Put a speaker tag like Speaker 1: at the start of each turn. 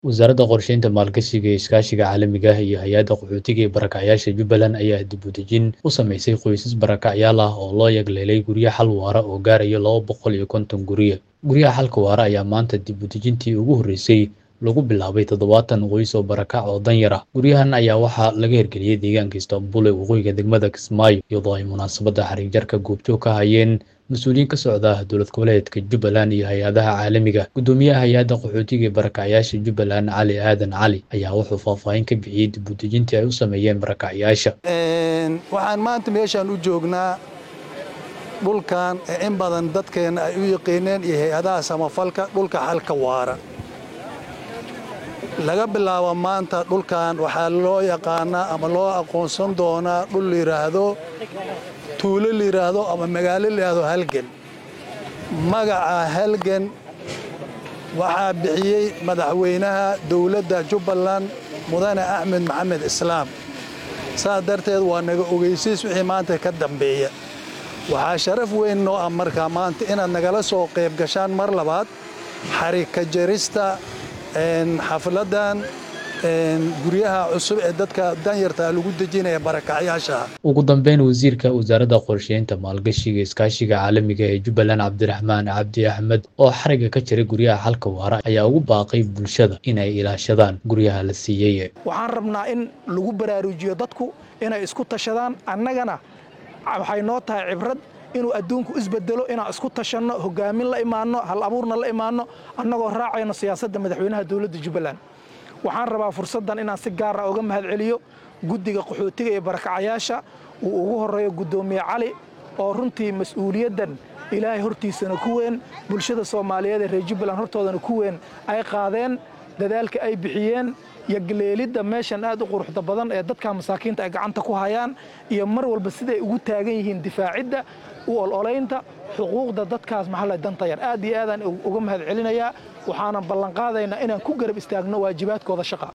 Speaker 1: Wasaaradda Qorsheynta, Maalgashiga iyo Iskaashiga Caalamiga ah iyo Hay'adda Qaxootiga iyo Barakacayasha Jubbaland ayaa dib u dejin u samaysay qoysas barakacyaal ah oo loo yagleelay guryo xal waara oo gaaraya 250 guryo. Guryaha xalka waara ayaa maanta dib u dejintii ugu horreysay lagu bilaabay 70 qoys oo barakac oo danyar ah. Guryahan ayaa waxaa laga hirgeliyey deegaanka Istanbul ee waqooyiga degmada Kismaayo, iyadoo ay munaasabadda xarigjabka goobjoog ka hayeen mas'uuliyiin ka socda dowlad goboleedka Jubbaland iyo hay'adaha caalamiga. Guddoomiyaha Hay'adda Qaxootiga iyo Barakacayasha Jubbaland, Cali Aadan Cali, ayaa wuxuu faahfaahin ka bixiyey dib u dejintii ay u sameeyeen barakacyaasha.
Speaker 2: Waxaan maanta meeshaan u joognaa dhulkan in badan dadkeena ay u yaqaaneen iyo hay'adaha samafalka dhulka xalka waara. Laga bilaabo maanta dhulkan waxaa loo yaqaanaa ama loo aqoonsan doonaa dhul la yiraahdo tuulo la yiraahdo ama magaalo la yiraahdo Halgan. Magaca Halgan waxaa bixiyey madaxweynaha dowladda Jubbaland Mudane Axmed Maxamed Islaam. Saa darteed waa naga ogeysiis wixii maanta ka dambeeya. Waxaa sharaf weyn noo ah markaa maanta inaad nagala soo qayb gashaan mar labaad xarig ka jarista xafladan guryaha cusub ee dadka danyarta lagu dejinayo barakacyaasha.
Speaker 1: Ugu dambeyn, wasiirka Wasaaradda Qorsheynta, Maalgashiga iyo Iskaashiga Caalamiga ee Jubbaland, Cabdiraxmaan Cabdi Axmed, oo xariga ka jaray guryaha xalka waara, ayaa ugu baaqay bulshada inay ilaashadaan guryaha la siiyey.
Speaker 3: Waxaan rabnaa in lagu baraarujiyo dadku inay isku tashadaan, annagana waxay noo tahay cibrad inuu adduunku isbedelo, inaan isku tashanno, hogaamin la imaanno, hal abuurna la imaanno, annagoo raacayno siyaasadda madaxweynaha dowladda Jubbaland. Waxaan rabaa fursaddan inaan si gaar ah uga mahadceliyo guddiga qaxootiga iyo barakacayaasha uu ugu horeeyo Guddoomiye Cali oo runtii mas'uuliyaddan Ilaahay hortiisana ku weyn, bulshada Soomaaliyeed ee reer Jubbaland hortoodana ku weyn ay qaadeen, dadaalka ay bixiyeen iyo galeelidda meeshan aad u quruxda badan ee dadka masaakiinta ay gacanta ku hayaan iyo mar walba siday ugu taagan yihiin difaacidda u ololeynta xuquuqda dadkaas maxalay danta yar. Aad iyo aad aan uga mahadcelinayaa, waxaana ballan qaadaynaa inaan ku garab istaagno waajibaadkooda shaqo.